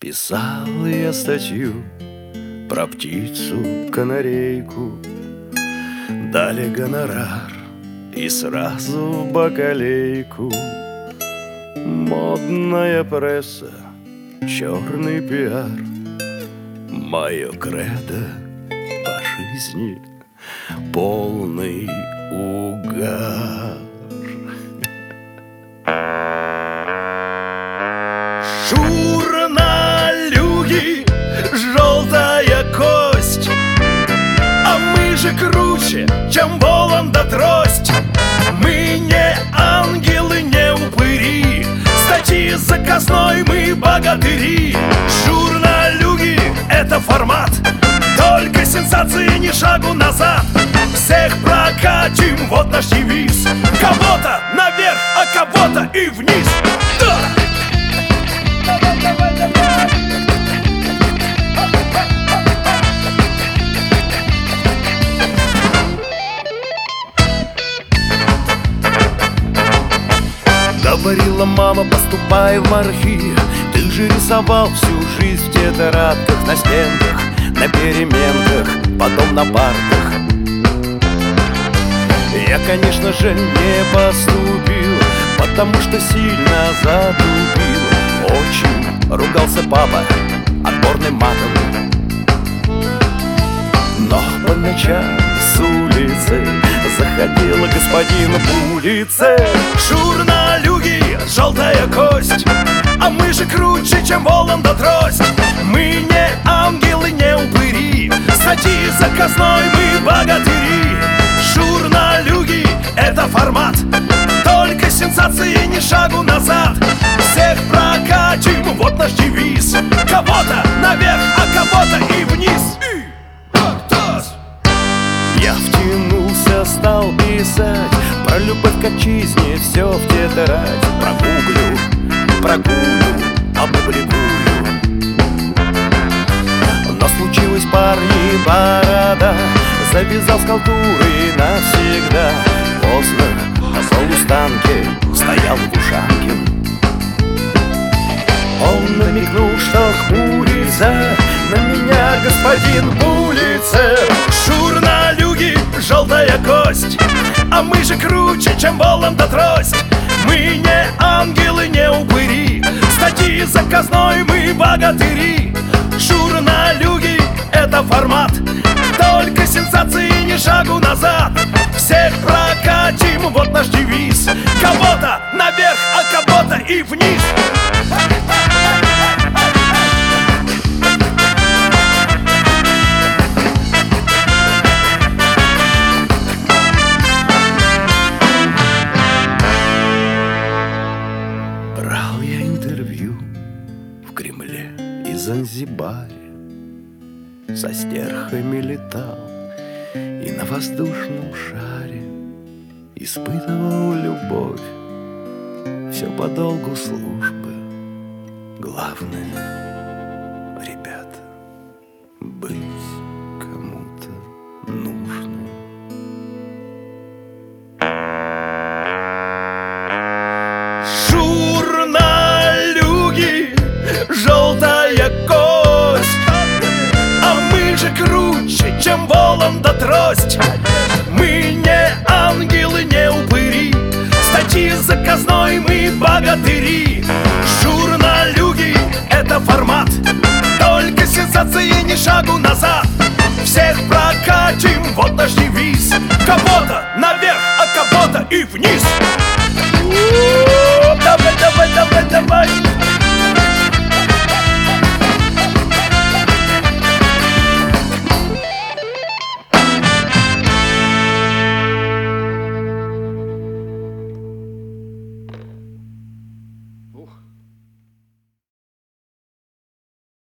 Писал я статью про птицу-канарейку, дали гонорар и сразу в бакалейку. Модная пресса, черный пиар, мое кредо по жизни полный угар. Журналюги, желтая кость, а мы же круче, чем Воланда трость. Мы не ангелы, не упыри, статьи заказной мы богатыри. Журналюги — это формат, только сенсации ни шагу назад. Всех прокатим, вот наш девиз: кого-то наверх, а кого-то и вниз. Да! Говорила мама, поступай в морфи. Ты же рисовал всю жизнь в тетрадках, на стенках, на переменках, потом на партах. Я, конечно же, не поступил, потому что сильно затупил. Очень ругался папа отборным матом, но по ночам с улицы заходила господин в улице. Журналюги, желтая кость, а мы же круче, чем Воланда трость. Мы не ангелы, не упыри, статьи заказной мы богатыри. Журналюги — это формат, только сенсации ни шагу назад. Всех прокатим, вот наш девиз: кого-то наверх, а кого-то и вниз. Я втянулся, стал писать про любовь к отчизне, все в тетрадь. Прогулю, опубликую. Но случилось, парни, борода завязал с халтурой навсегда. Поздно, на полустанке стоял Лушанкин. Он намекнул, что хмурится на меня господин в улице. Журналюги, желтая кость, а мы же круче, чем Воланда трость. Мы не ангелы, не упыри, статьи заказной мы богатыри. Журналюги — это формат, только сенсации ни шагу назад. Всех прокатим, вот наш девиз: кого-то наверх, а кого-то и вниз. Брал я интервью в Кремле и Занзибаре, со стерхами летал и на воздушном шаре испытывал любовь, все по долгу службы. Главное, ребята, быть кому-то нужным. Журналюги, желтая кость, а мы же круче, чем Воланда трость. Мы не ангелы, не упыри, статьи заказной мы богатыри. Журналюги — это формат, только сенсации ни шагу назад. Всех прокатим, вот наш девиз: кого-то наверх, а кого-то и вниз.